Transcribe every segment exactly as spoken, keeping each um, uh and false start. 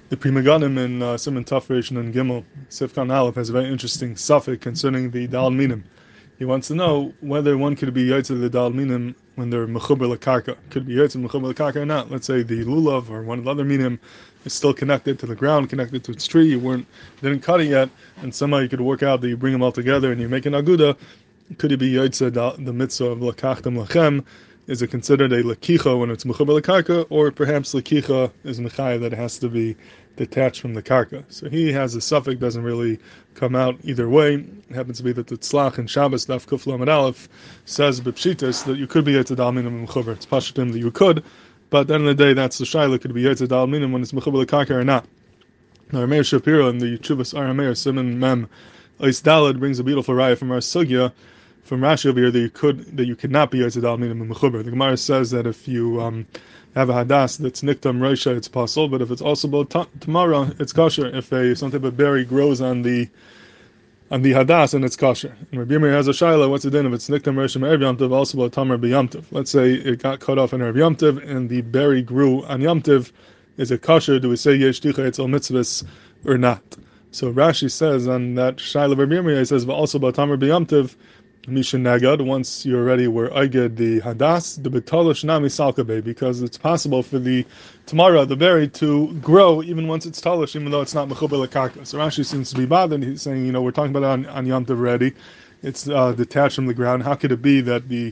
The Pri Megadim in uh, Simon Tafresh and Gimel Sifkan Aleph has a very interesting suffix concerning the Dal Minim. He wants to know whether one could be Yaitz the Dal Minim when they're Mechuber Lakarka. Could be Yaitz Mechuber Lakarka or not. Let's say the Lulav or one of the other Minim is still connected to the ground, connected to its tree. You weren't didn't cut it yet, and somehow you could work out that you bring them all together and you make an Aguda. Could it be Yaitz the mitzvah of Lakachtem Lachem? Is it considered a lakicha when it's mechuber lakarka, or perhaps lakicha is mechaya that it has to be detached from the karka? So he has a suffix, doesn't really come out either way. It happens to be that the tzlach in Shabbos daf kuf lamed aleph says b'pshitas that you could be yetzadal minim mechuber. It's pashutim that you could, but at the end of the day, that's the shaila. Could be yetzadal minim when it's mechuber lakarka or not. Now, Rameir Shapiro in the Chuvas Arameir Simon Mem Ois Dalad brings a beautiful raya from our sugya. From Rashi over here that you could that you cannot be Yitzadal Minim Mechuber. The Gemara says that if you um, have a hadas that's niktam roisha, it's possible, but if it's also about tomorrow, it's kosher. If a some type of berry grows on the on the hadas, and it's kosher. And Rabbi Meir has a shaila. What's the din if it's niktam roisha erev Yom Tov, also about tamar b'Yom Tov? Let's say it got cut off in erev Yom Tov, and the berry grew on Yom Tov. Is it kosher? Do we say yesh ticha etzel mitzvahs or not? So Rashi says on that shaila Rabbi Meir, he says, but also about tamar b'Yom Tov. Misha Nagad, once you already were Aiged the Hadas, the Betalish Nami Salkabe, because it's possible for the Tamara, the berry, to grow even once it's talish, even though it's not Mechuber Lakarka. So Rashi seems to be bothered. He's saying, you know, we're talking about it on, on Yom Tov already. It's uh, detached from the ground. How could it be that the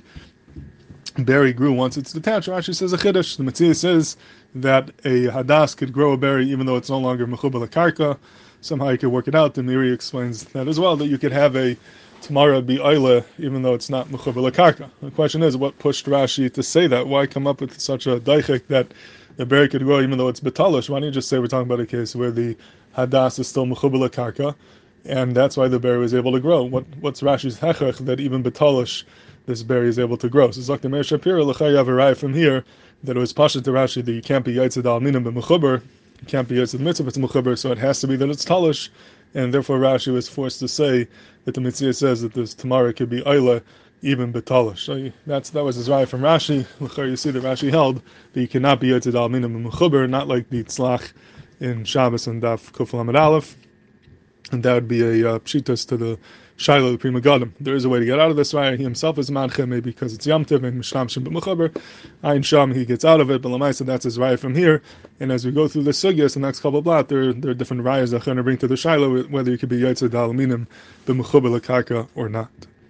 berry grew once it's detached? Rashi says a Chiddush. The Metziah says that a Hadas could grow a berry even though it's no longer Mechuber Lakarka. Somehow you could work it out. The Miri explains that as well, that you could have a Tamara be Oile, even though it's not Mechuber Lakarka. The question is, what pushed Rashi to say that? Why come up with such a daichik that the berry could grow even though it's betalish? Why don't you just say we're talking about a case where the hadas is still Mechuber Lakarka, and that's why the berry was able to grow? What What's Rashi's hechach that even betalish this berry is able to grow? So Zakta Meir Shapiro l'chay avarai from here that it was pasha to Rashi that you can't be Yitzadal Minim b'Mechuber, you can't be Yitzad Mitzvah it's Mechuber, so it has to be that it's talish. And therefore Rashi was forced to say that the Mitzvah says that this Tamara could be Oile, even Betalish. So that's, that was his raya from Rashi. You see that Rashi held that you cannot be Yitzadal Minim Mechuber, not like the Tzlach in Shabbos and Daf Kuf Lamed Aleph. And that would be a uh, pshitas to the Shiloh, the Pri Megadim. There is a way to get out of this raya. He himself is manche, maybe because it's Yom Tov and Mishlam Shem B'Mechuber. Ayin Sham, he gets out of it, but Lamaisa, that's his raya from here. And as we go through the sugyas, the next couple of blot, there, there are different rayas that are going to bring to the Shiloh, whether you could be Yitzad Al Minim B'Mechuber L'Karka or not.